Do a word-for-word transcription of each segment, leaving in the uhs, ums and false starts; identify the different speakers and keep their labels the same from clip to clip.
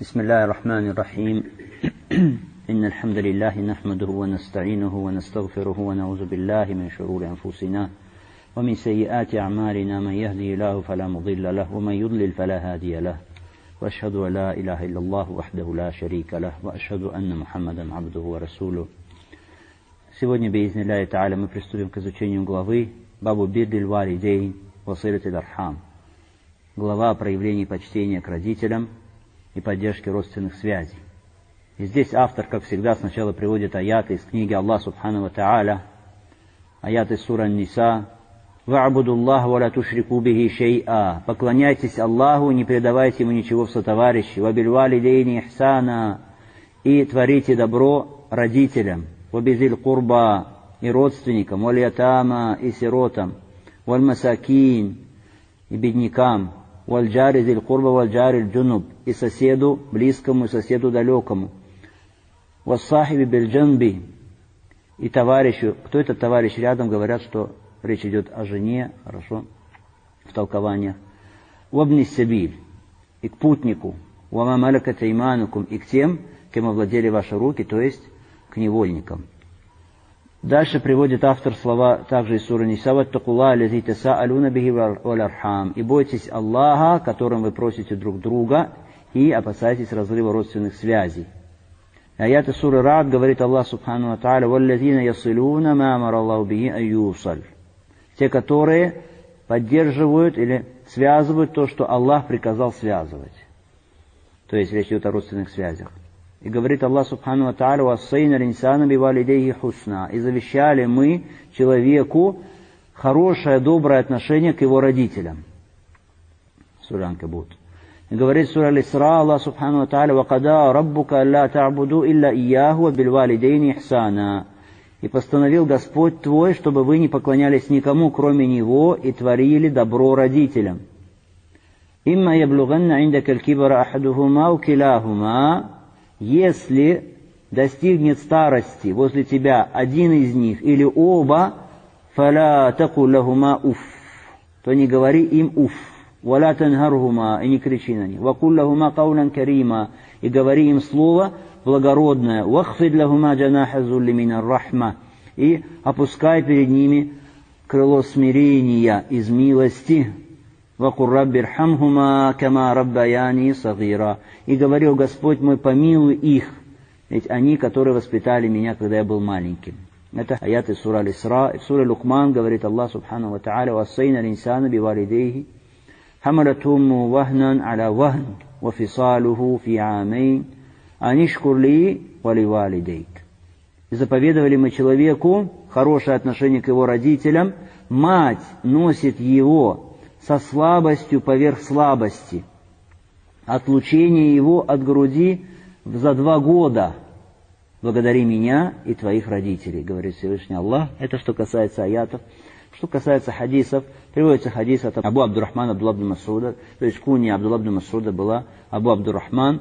Speaker 1: بسم الله الرحمن الرحيم إن الحمد لله نحمده ونستعينه ونستغفره ونعوذ بالله من شرور أنفسنا ومن سيئات أعمالنا من يهدي الله فلا مضل له ومن يضلل فلا هادي له وأشهد أن لا إله إلا الله وحده لا شريك له وأشهد أن محمدا عبده ورسوله. Сегодня, бейзни Аллахи Та'аля, мы приступим к изучению главы Бабу Бирриль Валидейн ва Силатил Архам. Глава о проявлении почтения к родителям и поддержке родственных связей. И здесь автор, как всегда, сначала приводит аяты из книги Аллаха Субхану ва Та'аля, аяты сура Ан-Ниса. «Ва'буду Аллаха ва ла тушрику бихи шей'a». Поклоняйтесь Аллаху, не предавайте ему ничего в сотоварищи. «Ва биль валидейни ихсана». И творите добро родителям. «Ва бизиль курба». И родственникам. «Валь ятама». И сиротам. «Валь масакин». И беднякам. «Валь джари зиль курба валь джари джунуб». И соседу близкому, и соседу далекому. «Ва сахиби биль джанби». И товарищу. Кто этот товарищ рядом? Говорят, что речь идет о жене, хорошо, в толкованиях. «Вабни сабиль». И к путнику. «Вама малакат иманукум». И к тем, кем овладели ваши руки, то есть к невольникам. Дальше приводит автор слова также из суры Ниса: «Ваттакуллаха аллази тасаалуна бихи валь архам». И бойтесь Аллаха, которым вы просите друг друга, и опасайтесь разрыва родственных связей. Аяты суры Рад говорит Аллах Субхану ва Та'аля: «Валлазина ясилуна ма амара Аллаху бихи ан юсаль». Те, которые поддерживают или связывают то, что Аллах приказал связывать. То есть речь идет о родственных связях. И говорит Аллах Субхану ва Та'аля: «Вассайна линсана бивалидейхи хусна». И завещали мы человеку хорошее, доброе отношение к его родителям. Сура Анкабут. И говорит сура Аль-Исра Аллах Субхану ва Та'аля: «Вакада раббука алла та'буду илля ияху ва бильвалидейни ихсана». И постановил Господь твой, чтобы вы не поклонялись никому, кроме Него, и творили добро родителям. «Имма яблуганна индака аль-кибара ахадухума ау килахума». Если достигнет старости возле тебя один из них или оба, «фаля таку лахума уф», то не говори им уф, «валя танхархума», и не кричи на них, «вакуль лахума каулян карима», и говори им слово благородное, «вахфид лахума джанаха зулли минар рахма», и опускай перед ними крыло смирения из милости, «вакур рабби рхамхума кама раббаяни сагира», и говорил: Господь мой, помилуй их, ведь они, которые воспитали меня, когда я был маленьким. Это аяты сура Аль-Исра. В суре Лукман говорит Аллах Субхану ва Та'аля: «Вассайна линсана бивалидейхи хамалатумму вахнан аля вахн ва фисалуху фи амейн анишкур ли вали валидейк». И заповедовали мы человеку хорошее отношение к его родителям. Мать носит его со слабостью поверх слабости, отлучение его от груди за два года. Благодари меня и твоих родителей, говорит Всевышний Аллах. Это что касается аятов. Что касается хадисов, приводится хадис от Абу Абдуррахмана Абдулла ибн Мас'уда, то есть кунья Абдулла ибн Мас'уда была Абу Абдуррахман.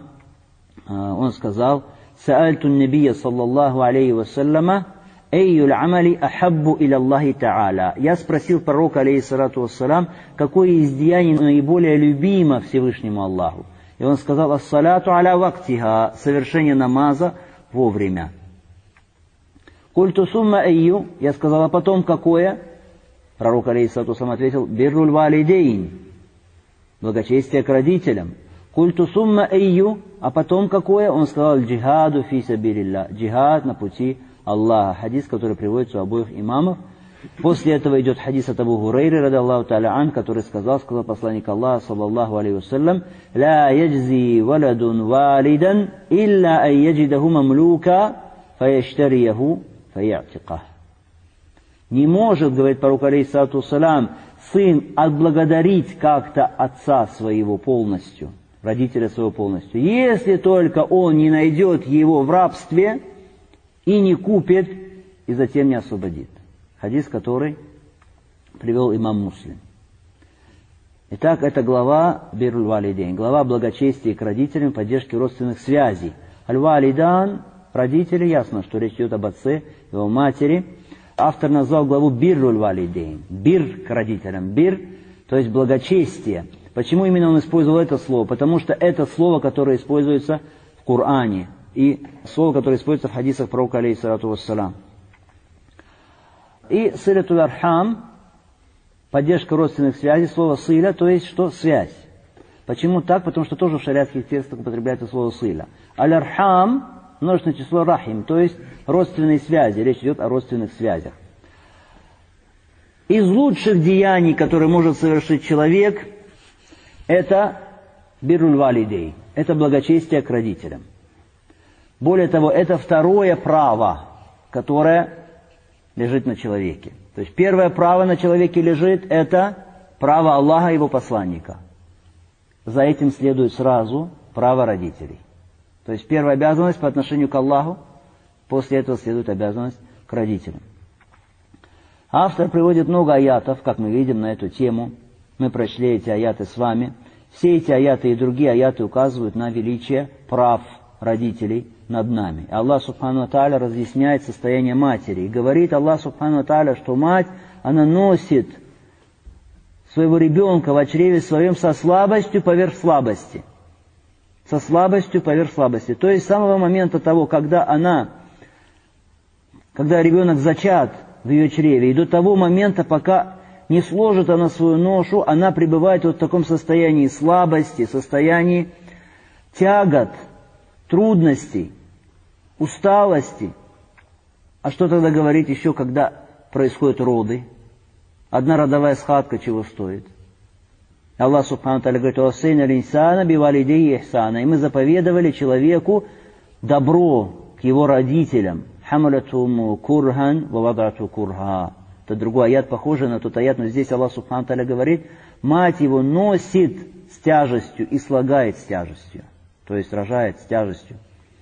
Speaker 1: Он сказал: «Саальту набия саллаллаху алейхи вассаляма эйюль амали ахаббу иля Аллахи та'аля». Я спросил пророка, алейхиссалату вассалям, какое из деяний наиболее любимо Всевышнему Аллаху. И он сказал: «Ас-салату аля вактиха», совершение намаза вовремя. «Культу сумма эйю», я сказал: «А потом какое?» Пророк, алейхиссалату вассалям, ответил: «Бирруль валидейн», благочестие к родителям. «Культу сумма эйю», а потом какое? Он сказал: «Джихаду фи сабилилля», джихад на пути Аллаха. Хадис, который приводится у обоих имамов. После этого идет хадис от Абу Хурайры, ради Аллаху та'аля ан, который сказал, сказал посланник Аллаха, саллаллаху алейхи вассалям: «Ла яджзи валадун валидан илля ан яджидаху мамлука фаяштарияху фаятиқах». Не может, говорит пророк, алейхиссалату вассалям, сын отблагодарить как-то отца своего полностью, родителя своего полностью, если только он не найдет его в рабстве и не купит, и затем не освободит. Хадис, который привел имам Муслим. Итак, это глава Бирруль валидейн, глава благочестия к родителям, поддержки родственных связей. Аль-валидан, родители, ясно, что речь идет об отце, его матери. Автор назвал главу Бирруль валидейн, бир к родителям, бир, то есть благочестие. Почему именно он использовал это слово? Потому что это слово, которое используется в Коране, и слово, которое используется в хадисах пророка, алейхиссалату вассалам. И силатуль архам, поддержка родственных связей, слово силя, то есть что? Связь. Почему так? Потому что тоже в шариатских текстах употребляется слово силя. Аль-архам, множественное число рахим, то есть родственные связи. Речь идет о родственных связях. Из лучших деяний, которые может совершить человек, это бирруль валидей, это благочестие к родителям. Более того, это второе право, которое лежит на человеке. То есть первое право на человеке лежит, это право Аллаха и его посланника. За этим следует сразу право родителей. То есть первая обязанность по отношению к Аллаху, после этого следует обязанность к родителям. Автор приводит много аятов, как мы видим, на эту тему. Мы прочли эти аяты с вами. Все эти аяты и другие аяты указывают на величие прав родителей над нами. Аллах Субхану ва Тааля разъясняет состояние матери. И говорит Аллах Субхану ва Тааля, что мать, она носит своего ребенка в чреве своем со слабостью поверх слабости. Со слабостью поверх слабости. То есть с самого момента того, когда она, когда ребенок зачат в ее чреве, и до того момента, пока не сложит она свою ношу, она пребывает вот в таком состоянии слабости, состоянии тягот, трудностей, усталости. А что тогда говорить еще, когда происходят роды? Одна родовая схватка чего стоит? Аллах Субхану ва Тааля говорит: «Уассайна аль-инсана бивалидейхи ихсана». И мы заповедовали человеку добро к его родителям. «Хамалатху курхан ва вадатху курха». Это другой аят, похожий на тот аят, но здесь Аллах Субхану ва Тааля говорит: мать его носит с тяжестью и слагает с тяжестью. То есть рожает с тяжестью.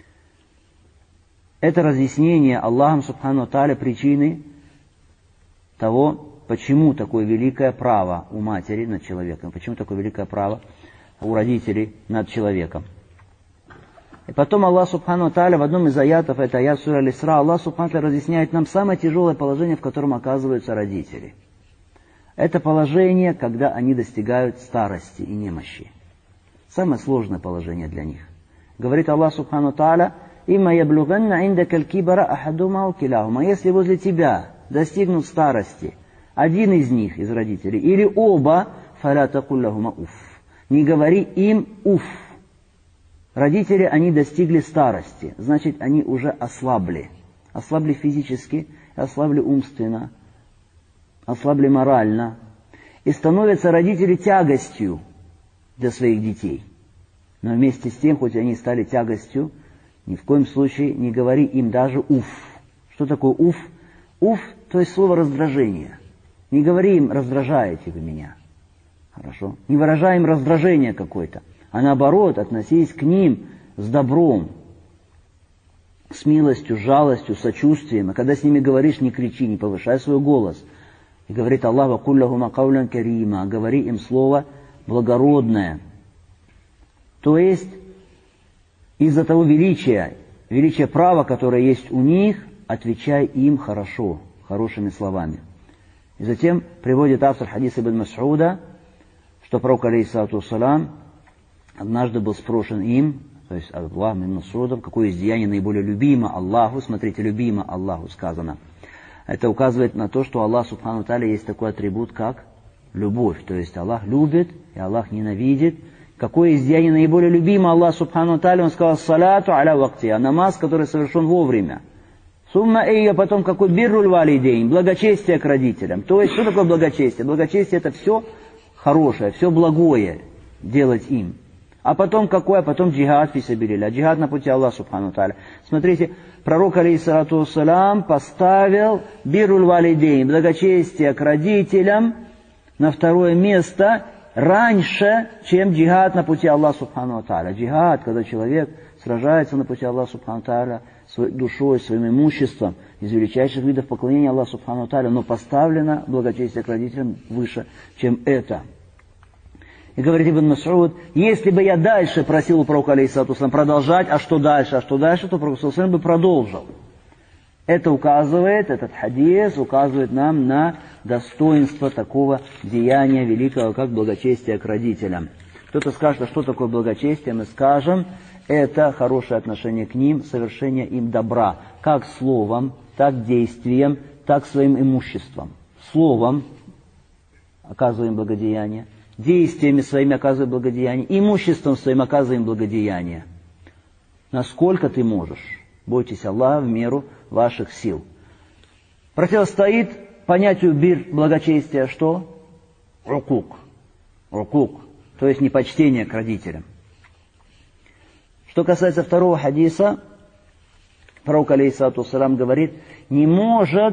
Speaker 1: Это разъяснение Аллахом Субхану ва Тааля причины того, почему такое великое право у матери над человеком, почему такое великое право у родителей над человеком. И потом Аллах Субхану ва Тааля в одном из аятов, это аят сура Аль-Исра, Аллах Субхану ва Тааля разъясняет нам самое тяжелое положение, в котором оказываются родители. Это положение, когда они достигают старости и немощи. Самое сложное положение для них. Говорит Аллах Субхану ва Тааля: «Имма яблуганна индака аль-кибара ахадума ау килахума». Если возле тебя достигнут старости один из них, из родителей, или оба, фаля такуль лахума уф. Не говори им уф. Родители, они достигли старости, значит, они уже ослабли. Ослабли физически, ослабли умственно, ослабли морально. И становятся родители тягостью для своих детей. Но вместе с тем, хоть они стали тягостью, ни в коем случае не говори им даже уф. Что такое уф? Уф, то есть слово раздражение. Не говори им: раздражаете вы меня. Хорошо? Не выражай им раздражение какое-то, а наоборот, относись к ним с добром, с милостью, с жалостью, с сочувствием. А когда с ними говоришь, не кричи, не повышай свой голос. И говорит Аллах: «Вакуль лахума каулян карима». Говори им слово благородное. То есть, из-за того величия, величия права, которое есть у них, отвечай им хорошо, хорошими словами. И затем приводит автор хадиса ибн Мас'уда, что пророк, алейхиссалату вассалам, однажды был спрошен им, то есть Абдуллахом ибн Мас'удом, какое из деяний наиболее любимо Аллаху. Смотрите, любимо Аллаху сказано. Это указывает на то, что Аллах Субхану ва Тааля есть такой атрибут, как любовь. То есть Аллах любит, и Аллах ненавидит. Какое из деяний наиболее любимо Аллах Субхану ва Тааля? Он сказал: «Салату аля вактиха», намаз, который совершен вовремя. Сумма эйя, потом какой? Бирруль валидейн, благочестие к родителям. То есть, что такое благочестие? Благочестие — это все хорошее, все благое делать им. А потом какое? А потом джихад фи сабилилля, джихад на пути Аллаха Субхану ва Тааля. Смотрите, пророк, алейхиссалату вассалам, поставил бирруль валидейн, благочестие к родителям, на второе место раньше, чем джихад на пути Аллаха Субхану ва Тааля. Джихад, когда человек сражается на пути Аллаха Субхану ва Тааля своей душой, своим имуществом, из величайших видов поклонения Аллаху Субхану ва Тааля, но поставлено благочестие к родителям выше, чем это. И говорит Ибн Мас'уд: если бы я дальше просил у пророка, алейхиссалату вассалам, продолжать, а что дальше, а что дальше, то пророк, алейхиссалату вассалам, бы продолжил. Это указывает, этот хадис указывает нам на достоинство такого деяния великого, как благочестие к родителям. Кто-то скажет, а что такое благочестие? Мы скажем, это хорошее отношение к ним, совершение им добра, как словом, так действием, так своим имуществом. Словом оказываем благодеяние, действиями своими оказываем благодеяние, имуществом своим оказываем благодеяние. Насколько ты можешь. Бойтесь Аллаха в меру ваших сил. Противостоит понятию бир, благочестия, что? Рукук. Рукук. То есть непочтение к родителям. Что касается второго хадиса, пророк алейхиссалату вассалам говорит, не может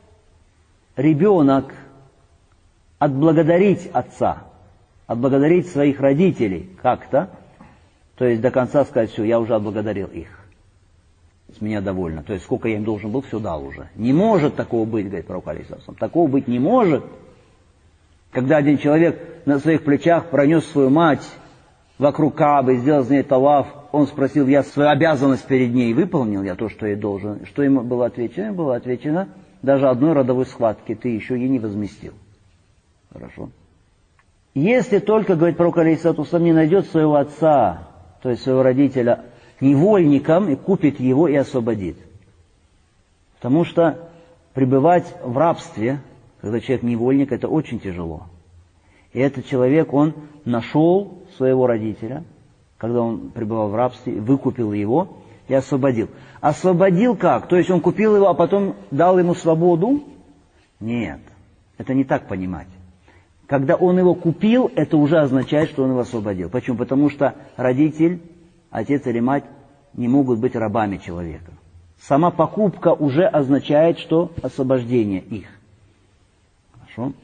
Speaker 1: ребенок отблагодарить отца, отблагодарить своих родителей как-то, то есть до конца сказать, все, я уже отблагодарил их. С меня довольно. То есть сколько я им должен был, все дал уже. Не может такого быть, говорит пророк алейхиссалату вассалам. Такого быть не может. Когда один человек на своих плечах пронес свою мать вокруг Каабы и сделал с ней таваф, он спросил, я свою обязанность перед ней выполнил, я то, что ей должен. Что ему было отвечено? Было отвечено, даже одной родовой схватки ты еще ей не возместил. Хорошо. Если только, говорит пророк алейхиссалату вассалам, не найдет своего отца, то есть своего родителя, невольником и купит его и освободит. Потому что пребывать в рабстве, когда человек невольник, это очень тяжело. И этот человек, он нашел своего родителя, когда он пребывал в рабстве, выкупил его и освободил. Освободил как? То есть он купил его, а потом дал ему свободу? Нет, это не так понимать. Когда он его купил, это уже означает, что он его освободил. Почему? Потому что родитель, отец или мать не могут быть рабами человека. Сама покупка уже означает, что освобождение их. Хорошо?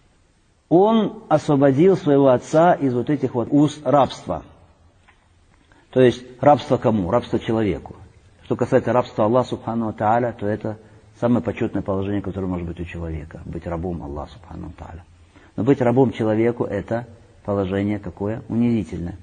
Speaker 1: Он освободил своего отца из вот этих вот уз рабства. То есть рабство кому? Рабство человеку. Что касается рабства Аллаха Субхану ва Тааля, то это самое почетное положение, которое может быть у человека. Быть рабом Аллаха Субхану ва Тааля. Но быть рабом человеку это положение какое? Унизительное.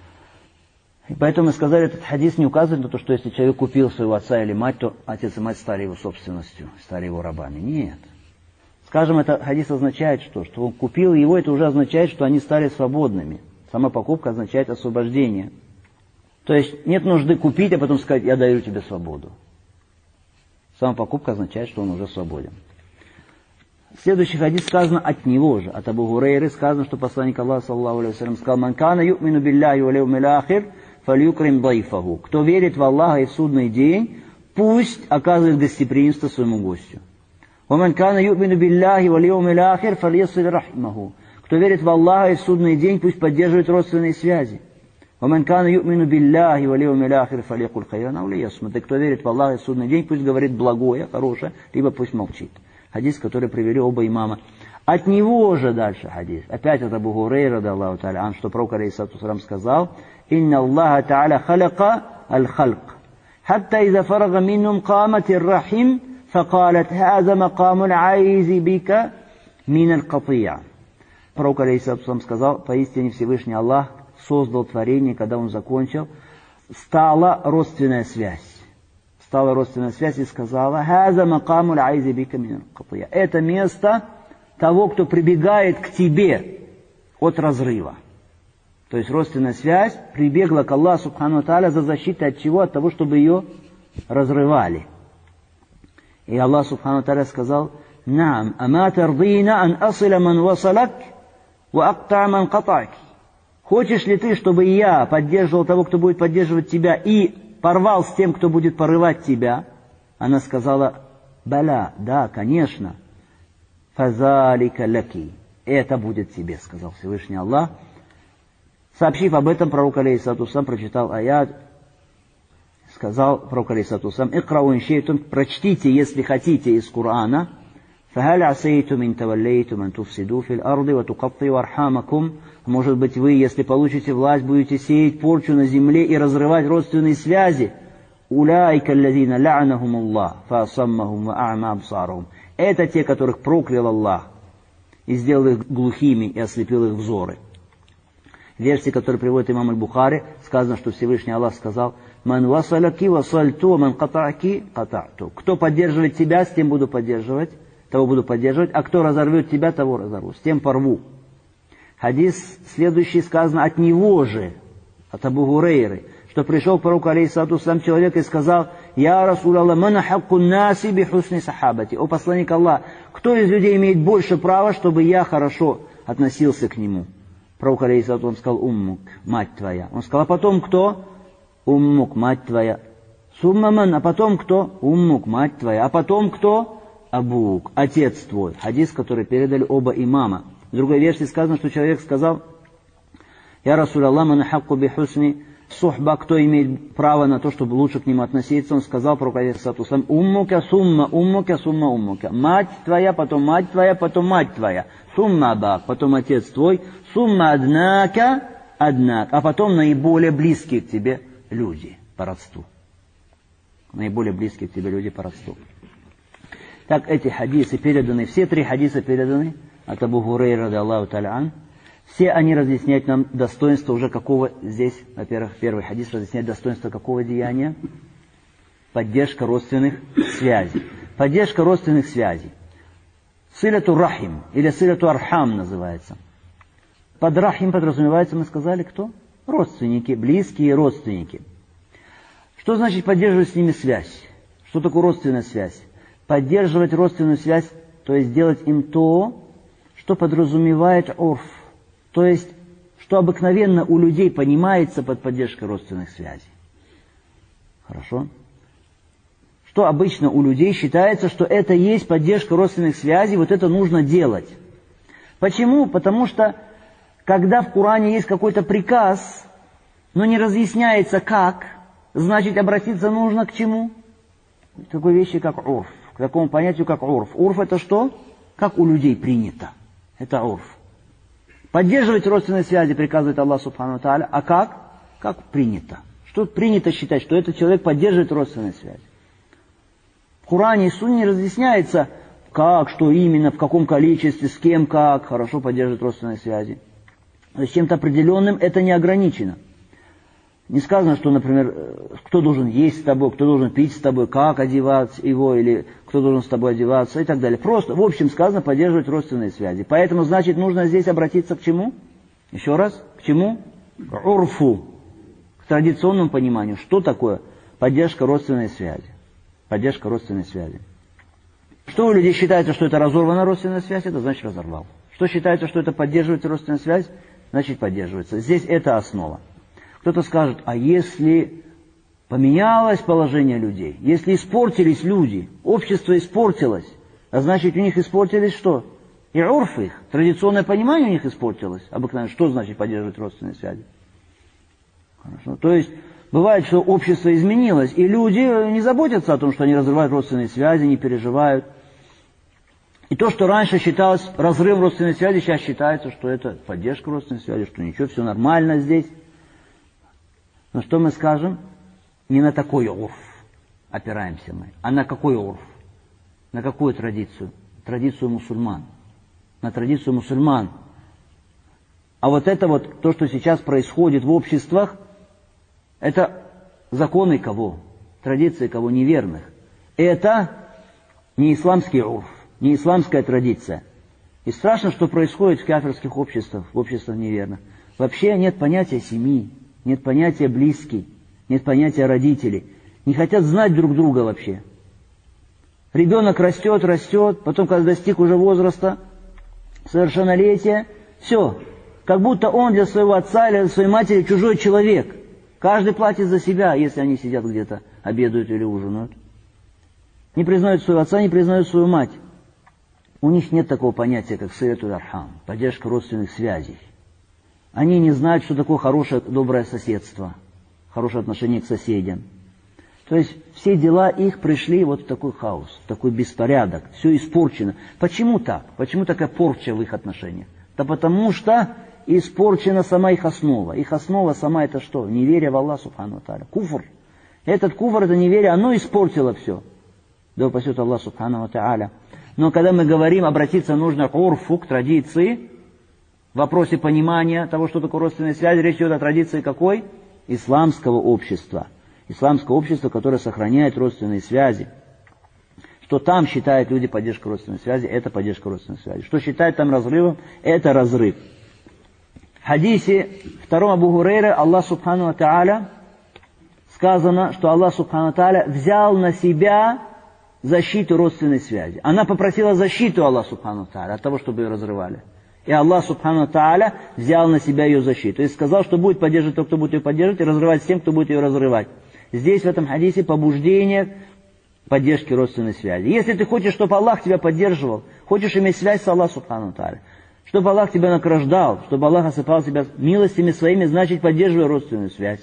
Speaker 1: И поэтому мы сказали, этот хадис не указывает на то, что если человек купил своего отца или мать, то отец и мать стали его собственностью, стали его рабами. Нет. Скажем, этот хадис означает что? Что он купил его, это уже означает, что они стали свободными. Сама покупка означает освобождение. То есть нет нужды купить, а потом сказать, я даю тебе свободу. Сама покупка означает, что он уже свободен. Следующий хадис сказано от него же, от Абу Гурейры сказано, что посланник Аллаха саллаллаху алейхи ва саллям сказал, «Ман кана ю'мину билляхи ва льяумил ахир, фальюкрим дайфаху». Кто верит в Аллаха и в судный день, пусть оказывает гостеприимство своему гостю. «Ваман кана ю'мину билляхи ва льяумил ахир, фальясиль рахмаху». Кто верит в Аллаха и в судный день, пусть поддерживает родственные связи. «Ваман кана ю'мину билляхи ва льяумил ахир, фальякуль хайран ау лиясмут». И кто верит в Аллаха и в судный день, пусть говорит благое, хорошее, либо пусть молчит. Хадис, который привели оба имама. От него же дальше хадис. Опять от Абу Гурейра, да Аллаху та'аля, ан, что пророк алейхиссалату вассалам сказал, «Инна Аллаха та'аля халака аль-халк, хатта иза фарага миннум камат ир-рахим, факалат хаза макамуль айзи бика мин аль-катия». Пророк алейхиссалату вассалам сказал, поистине Всевышний Аллах создал творение, когда он закончил, стала родственная связь. Стала родственная связь и сказала, «Хаза макамуль айзи бика мин аль-катия». Это место того, кто прибегает к тебе от разрыва. То есть родственная связь прибегла к Аллаху Субхану ва Тааля за защитой от чего? От того, чтобы ее разрывали. И Аллах Субхану ва Тааля сказал, «Наам, ама тардина ан асиля ман васалак, ва акта ман катак». Хочешь ли ты, чтобы я поддерживал того, кто будет поддерживать тебя, и порвал с тем, кто будет порывать тебя? Она сказала, «Баля, да, конечно». «Фазалика лаки». Это будет тебе, сказал Всевышний Аллах. Сообщив об этом, пророк алейхиссалату вассалам прочитал аят, сказал пророк алейхиссалату вассалам, «Икрау ин шейтум», прочтите, если хотите, из Корана, «Фахаль асейтум ин таваллейтум ан туфсиду фил арди ва туқаттию архамакум». Может быть, вы, если получите власть, будете сеять порчу на земле и разрывать родственные связи. «Уляйка аллазина ла'анахум Аллах, фаасаммахум ва а'ма абсарахум». Это те, которых проклял Аллах и сделал их глухими и ослепил их взоры. В версии, которую приводит имам Аль-Бухари, сказано, что Всевышний Аллах сказал: «Ман васаляки васальту, ман катааки катаату». Кто поддерживает тебя, с тем буду поддерживать, того буду поддерживать, а кто разорвет тебя, того разорву, с тем порву. Хадис следующий сказано от него же, от Абу Гурейры, что пришел к пророку алейхиссалату вассалям человек и сказал: «Я Расул Аллах, ман ахакку наси би хусни сахабати». О посланник Аллах, кто из людей имеет больше права, чтобы я хорошо относился к нему? Пророк алейхиссалату вассалям сказал: «Уммук», мать твоя. Он сказал: а потом кто? «Уммук», мать твоя. «Сумма ман», а потом кто? «Уммук», мать твоя. А потом кто? «Абук», отец твой. Хадис, который передали оба имама. В другой версии сказано, что человек сказал: «Я Расул Аллах, ман ахакку би хусни сухба», кто имеет право на то, чтобы лучше к нему относиться. Он сказал пророку алейхиссалату вассалям: «Уммука сумма уммука сумма уммука». Мать твоя, потом мать твоя, потом мать твоя. «Сумма абак», потом отец твой. «Сумма аднака аднак», а потом наиболее близкие к тебе люди по родству. Наиболее близкие к тебе люди по родству. Так эти хадисы переданы, все три хадиса переданы от Абу Гурейры ради Аллаху та'аля ан. Все они разъясняют нам достоинство уже какого здесь, во-первых, первый хадис разъясняет достоинство какого деяния? Поддержка родственных связей. Поддержка родственных связей. Силату рахим, или силату архам называется. Под рахим подразумевается, мы сказали, кто? Родственники, близкие родственники. Что значит поддерживать с ними связь? Что такое родственная связь? Поддерживать родственную связь, то есть делать им то, что подразумевает урф. То есть, что обыкновенно у людей понимается под поддержкой родственных связей. Хорошо? Что обычно у людей считается, что это есть поддержка родственных связей, вот это нужно делать. Почему? Потому что, когда в Коране есть какой-то приказ, но не разъясняется как, значит обратиться нужно к чему? К такой вещи, как урф. К такому понятию, как урф. Урф это что? Как у людей принято. Это урф. Поддерживать родственные связи приказывает Аллах Субхану Тааля. А как? Как принято. Что принято считать, что этот человек поддерживает родственные связи. В Коране и Сунне разъясняется, как, что именно, в каком количестве, с кем, как хорошо поддерживать родственные связи. То есть чем-то определенным это не ограничено. Не сказано, что, например, кто должен есть с тобой, кто должен пить с тобой, как одеваться его, или кто должен с тобой одеваться и так далее. Просто, в общем, сказано поддерживать родственные связи. Поэтому, значит, нужно здесь обратиться к чему? Еще раз, к чему? К урфу, к традиционному пониманию. Что такое поддержка родственной связи? Поддержка родственной связи. Что у людей считается, что это разорвана родственная связь, это значит разорвал. Что считается, что это поддерживается родственная связь, значит поддерживается. Здесь это основа. Кто-то скажет: а если поменялось положение людей, если испортились люди, общество испортилось, а значит у них испортились что? И урф их, традиционное понимание у них испортилось. Обыкновенно, что значит поддерживать родственные связи? Хорошо. То есть, бывает, что общество изменилось, и люди не заботятся о том, что они разрывают родственные связи, не переживают. И то, что раньше считалось разрывом родственной связи, сейчас считается, что это поддержка родственной связи, что ничего, все нормально здесь. Но что мы скажем? Не на такой урф опираемся мы, а на какой урф? На какую традицию? Традицию мусульман. На традицию мусульман. А вот это вот, то, что сейчас происходит в обществах, это законы кого? Традиции кого? Неверных. Это не исламский урф, не исламская традиция. И страшно, что происходит в кафирских обществах, в обществах неверных. Вообще нет понятия семьи. Нет понятия близкий, нет понятия родителей. Не хотят знать друг друга вообще. Ребенок растет, растет, потом, когда достиг уже возраста, совершеннолетия, все. Как будто он для своего отца или для своей матери чужой человек. Каждый платит за себя, если они сидят где-то, обедают или ужинают. Не признают своего отца, не признают свою мать. У них нет такого понятия, как силату архам, поддержка родственных связей. Они не знают, что такое хорошее, доброе соседство, хорошее отношение к соседям. То есть все дела их пришли вот в такой хаос, в такой беспорядок, все испорчено. Почему так? Почему такая порча в их отношениях? Да потому что испорчена сама их основа. Их основа сама это что? Неверие в Аллах Субхану Тааля. Куфр. Этот куфр, это неверие, оно испортило все. Да упасет Аллах Субхану Тааля. Но когда мы говорим, обратиться нужно к урфу, к традиции, В вопросе понимания того, что такое родственная связь, речь идет о традиции какой? Исламского общества. Исламского общества, которое сохраняет родственные связи. Что там считают люди поддержкой родственной связи, это поддержка родственной связи. Что считают там разрывом, это разрыв. В хадисе втором Абу Хурейре Аллах Субхану ва Тааля сказано, что Аллах Субхану ва Тааля взял на себя защиту родственной связи. Она попросила защиту Аллаха Субхану ва Тааля от того, чтобы ее разрывали. И Аллах Субхану ва Тааля взял на себя ее защиту. И сказал, что будет поддерживать тот, кто будет ее поддерживать, и разрывать с тем, кто будет ее разрывать. Здесь в этом хадисе побуждение поддержки родственной связи. Если ты хочешь, чтобы Аллах тебя поддерживал, хочешь иметь связь с Аллахом Субхану ва Тааля, чтобы Аллах тебя награждал, чтобы Аллах осыпал тебя милостями своими, значит, поддерживай родственную связь.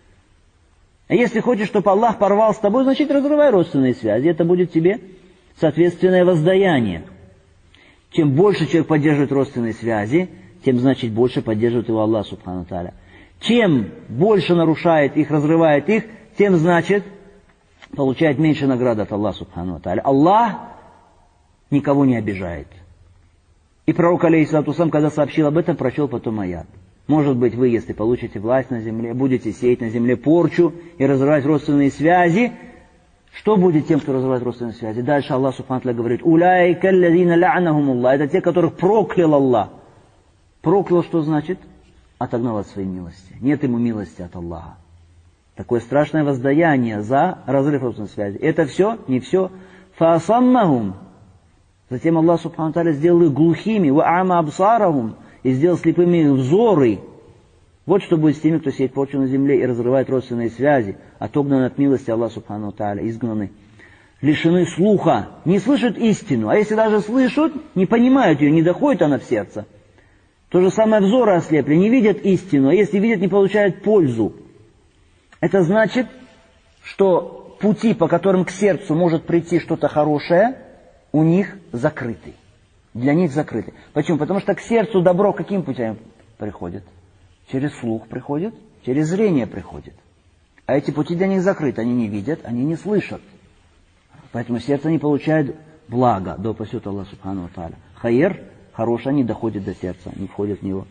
Speaker 1: А если хочешь, чтобы Аллах порвал с тобой, значит, разрывай родственные связи. Это будет тебе соответственное воздаяние. Чем больше человек поддерживает родственные связи, тем, значит, больше поддерживает его Аллах Субхану ва Тааля. Чем больше нарушает их, разрывает их, тем, значит, получает меньше награды от Аллаха Субхану ва Тааля. Аллах никого не обижает. И пророк, алейхиссалату вассалам, когда сообщил об этом, прочел потом аят. Может быть, вы, если получите власть на земле, будете сеять на земле порчу и разрывать родственные связи, что будет тем, кто разрывает родственные связи? Дальше Аллах Субхану ва Тааля говорит: «Уляйка аллазина ла'анахумуллах». Это те, которых проклял Аллах. Проклял, что значит? Отогнал от своей милости. Нет ему милости от Аллаха. Такое страшное воздаяние за разрыв родственной связи. Это все? Не все. «Фаасаммахум». Затем Аллах Субхану ва Тааля сделал их глухими. «Ва'ама абсарахум». И сделал слепыми их взоры. Вот что будет с теми, кто сеет порчу на земле и разрывает родственные связи, отогнаны от милости Аллаха Субхану ва Тааля, изгнаны, лишены слуха, не слышат истину, а если даже слышат, не понимают ее, не доходит она в сердце. То же самое взоры ослепли, не видят истину, а если видят, не получают пользу. Это значит, что пути, по которым к сердцу может прийти что-то хорошее, у них закрыты. Для них закрыты. Почему? Потому что к сердцу добро каким путем приходит? Через слух приходит, через зрение приходит. А эти пути для них закрыты. Они не видят, они не слышат. Поэтому сердце не получает блага. Да упасет Аллах Субхану ва Тааля. Хайр, хорошее, не доходит до сердца, не входит в него.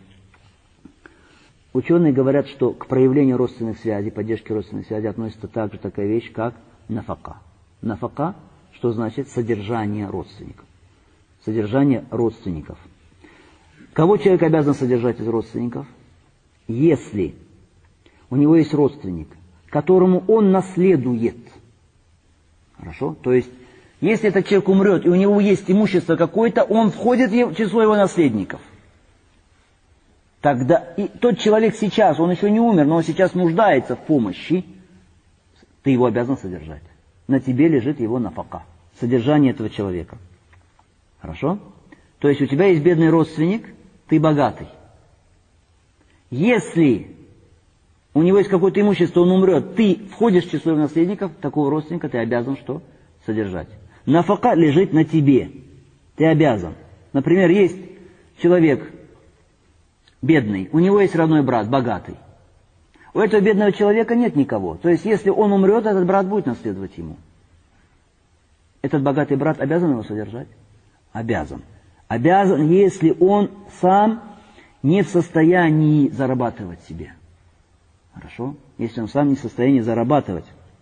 Speaker 1: Ученые говорят, что к проявлению родственных связей, поддержке родственных связей относится также такая вещь, как нафака. Нафака, что значит содержание родственников. Содержание родственников. Кого человек обязан содержать из родственников? Если у него есть родственник, которому он наследует. Хорошо? То есть, если этот человек умрет, и у него есть имущество какое-то, он входит в число его наследников. Тогда и тот человек сейчас, он еще не умер, но он сейчас нуждается в помощи, ты его обязан содержать. На тебе лежит его нафака. Содержание этого человека. Хорошо? То есть у тебя есть бедный родственник, ты богатый. Если у него есть какое-то имущество, он умрет, ты входишь в число наследников, такого родственника ты обязан что? Содержать. Нафака лежит на тебе. Ты обязан. Например, есть человек бедный, у него есть родной брат, богатый. У этого бедного человека нет никого. То есть, если он умрет, этот брат будет наследовать ему. Этот богатый брат обязан его содержать? Обязан. Обязан, если он сам не в состоянии зарабатывать себе. Хорошо? Если он сам не в состоянии зарабатывать,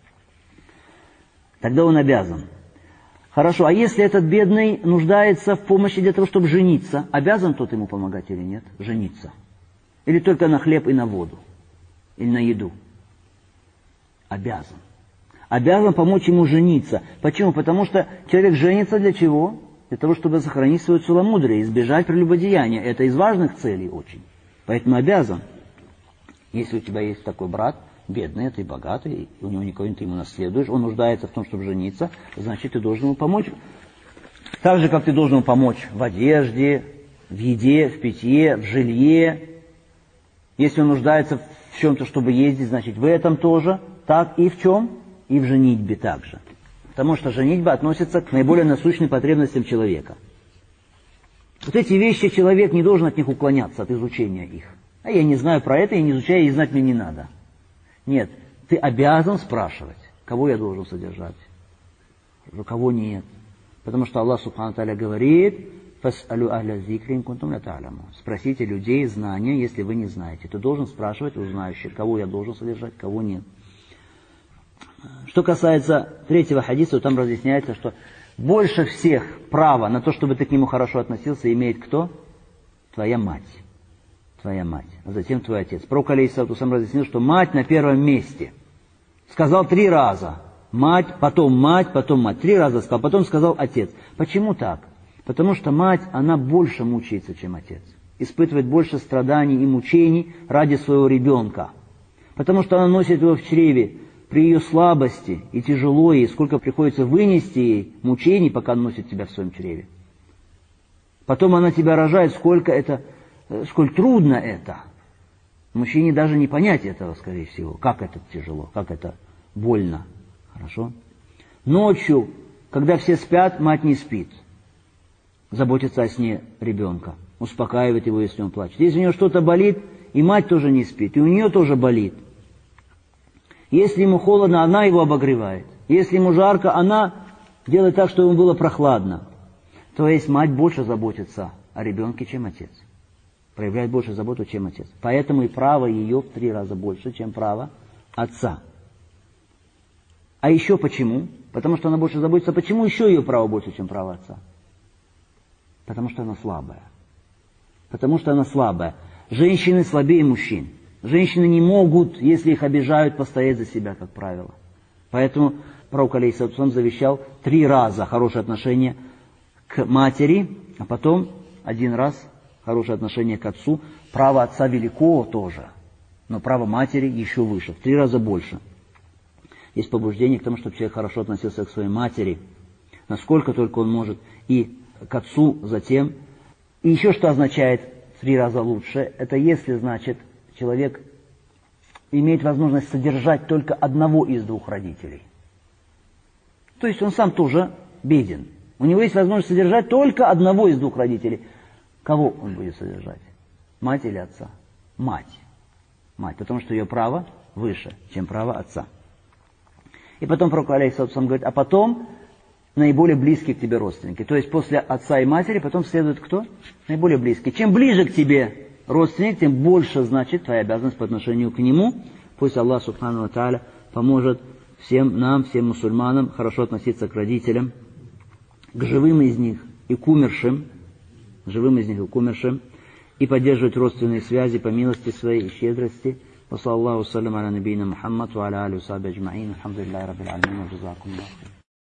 Speaker 1: тогда он обязан. Хорошо, а если этот бедный нуждается в помощи для того, чтобы жениться, обязан тот ему помогать или нет? Жениться. Или только на хлеб и на воду? Или на еду? Обязан. Обязан помочь ему жениться. Почему? Потому что человек женится для чего? Для того, чтобы сохранить свое целомудрие, избежать прелюбодеяния. Это из важных целей очень. Поэтому обязан. Если у тебя есть такой брат, бедный, ты богатый, и у него никого ты ему наследуешь, он нуждается в том, чтобы жениться, значит, ты должен ему помочь. Так же, как ты должен ему помочь в одежде, в еде, в питье, в жилье. Если он нуждается в чем-то, чтобы ездить, значит, в этом тоже. Так и в чем? И в женитьбе также. Потому что женитьба относится к наиболее насущным потребностям человека. Вот эти вещи человек не должен от них уклоняться, от изучения их. А я не знаю про это, я не изучаю, и знать мне не надо. Нет, ты обязан спрашивать, кого я должен содержать, кого нет. Потому что Аллах Субхану ва Тааля говорит: «Фас'алю ахля зикри ин кунтум ля та'ламун». Спросите людей знания, если вы не знаете. Ты должен спрашивать у знающих, кого я должен содержать, кого нет. Что касается третьего хадиса, там разъясняется, что больше всех права на то, чтобы ты к нему хорошо относился, имеет кто? Твоя мать. Твоя мать. А затем твой отец. Пророк алейхиссалату сам разъяснил, что мать на первом месте. Сказал три раза. Мать, потом мать, потом мать. Три раза сказал, потом сказал отец. Почему так? Потому что мать, она больше мучается, чем отец. Испытывает больше страданий и мучений ради своего ребенка. Потому что она носит его в чреве. При ее слабости и тяжело ей, сколько приходится вынести ей мучений, пока она носит тебя в своем чреве. Потом она тебя рожает, сколько это, сколь трудно это. Мужчине даже не понять этого, скорее всего. Как это тяжело, как это больно. Хорошо? Ночью, когда все спят, мать не спит. Заботится о сне ребенка. Успокаивает его, если он плачет. Если у него что-то болит, и мать тоже не спит, и у нее тоже болит. Если ему холодно, она его обогревает. Если ему жарко, она делает так, чтобы ему было прохладно. То есть мать больше заботится о ребенке, чем отец. Проявляет больше заботу, чем отец. Поэтому и право ее в три раза больше, чем право отца. А еще почему? Потому что она больше заботится. Почему еще ее право больше, чем право отца? Потому что она слабая. Потому что она слабая. Женщины слабее мужчин. Женщины не могут, если их обижают, постоять за себя, как правило. Поэтому пророк алейхиссалату завещал три раза хорошее отношение к матери, а потом один раз хорошее отношение к отцу. Право отца велико тоже, но право матери еще выше, в три раза больше. Есть побуждение к тому, чтобы человек хорошо относился к своей матери, насколько только он может, и к отцу затем. И еще что означает в три раза лучше, это если, значит, человек имеет возможность содержать только одного из двух родителей. То есть он сам тоже беден. У него есть возможность содержать только одного из двух родителей. Кого он будет содержать? Мать или отца? Мать. Мать, потому что ее право выше, чем право отца. И потом пророк алейхиссалату говорит, а потом наиболее близкие к тебе родственники. То есть после отца и матери потом следует кто? Наиболее близкие. Чем ближе к тебе родственник, тем больше, значит, твоя обязанность по отношению к нему. Пусть Аллах Субхану ва Тааля поможет всем нам, всем мусульманам хорошо относиться к родителям, к живым из них и к умершим, к живым из них и к умершим, и поддерживать родственные связи по милости своей и щедрости. Wa sallallahu sallam ala nabiyina Muhammad wa ala alihi wa sahbihi ajma'in. Alhamdulillahi rabbil alamin wa jazakumullahu khairan.